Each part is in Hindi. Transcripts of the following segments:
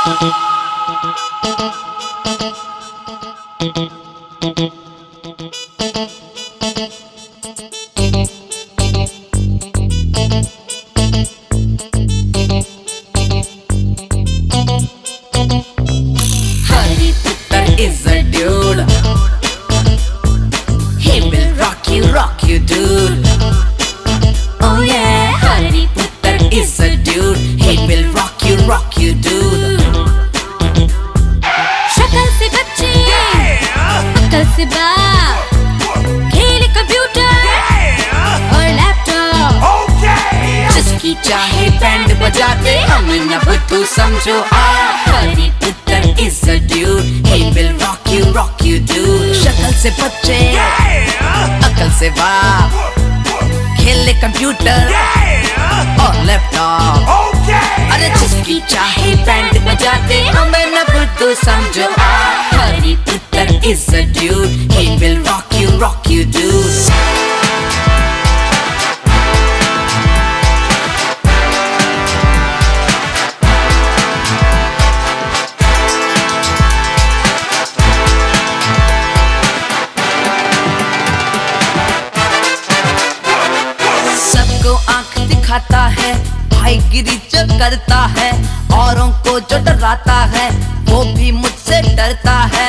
Is a dude. He will rock you, dude. Oh yeah, Hariputtar is a dude. He will rock you, dude. शक्ल से बच्चे, अक्ल से बाप, खेले कंप्यूटर और लैपटॉप। जिसकी चाहे बैंड बजाते हमें न बुद्धू समझो आप। हरिपुत्र is a dude. He will rock you, dude. शक्ल से बच्चे, अकल से बाप, खेले कंप्यूटर और लैपटॉप। अरे जिसकी चाहे बैंड बजाते हमें न बुद्धू समझो आप। हरिपुत्र is a dude. He will rock you, dude. सबको आंख दिखाता है, भाईगिरी जो करता है, औरों को जो डराता है वो भी मुझसे डरता है।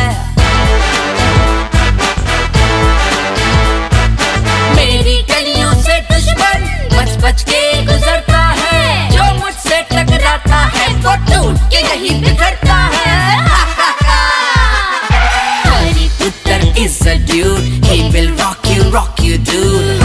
मेरी गलियों से दुश्मन बच के गुजरता है, जो मुझसे टकराता है वो टूट के यही बिखरता है। हरिपुत्र is a dude. He will rock you, dude.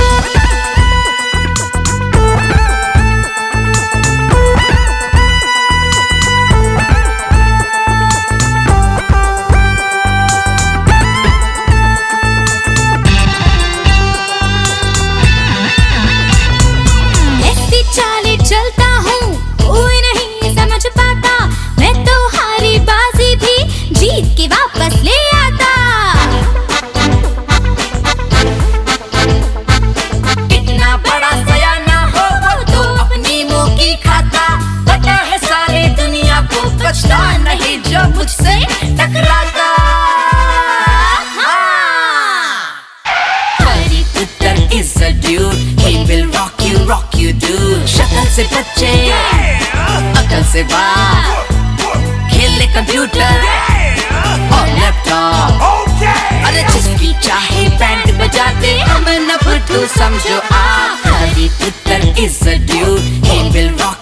चलता हूँ, कोई नहीं समझ पाता, मैं तो हारी बाजी भी जीत के वापस ले आता। इतना बड़ा सयाना हो वो तो अपनी मुंह की खाता, पता है सारे दुनिया को बचता नहीं जो मुझसे टकराता। हरिपुत्र is a dude. He will rock you, dude. शक्ल से बच्चे, अकल से बाप, खेले कंप्यूटर और लैपटॉप। अरे जिसकी चाहे बैंड बजाते हमें न बुद्धू समझो आप। हरिपुत्र is a dude. He will rock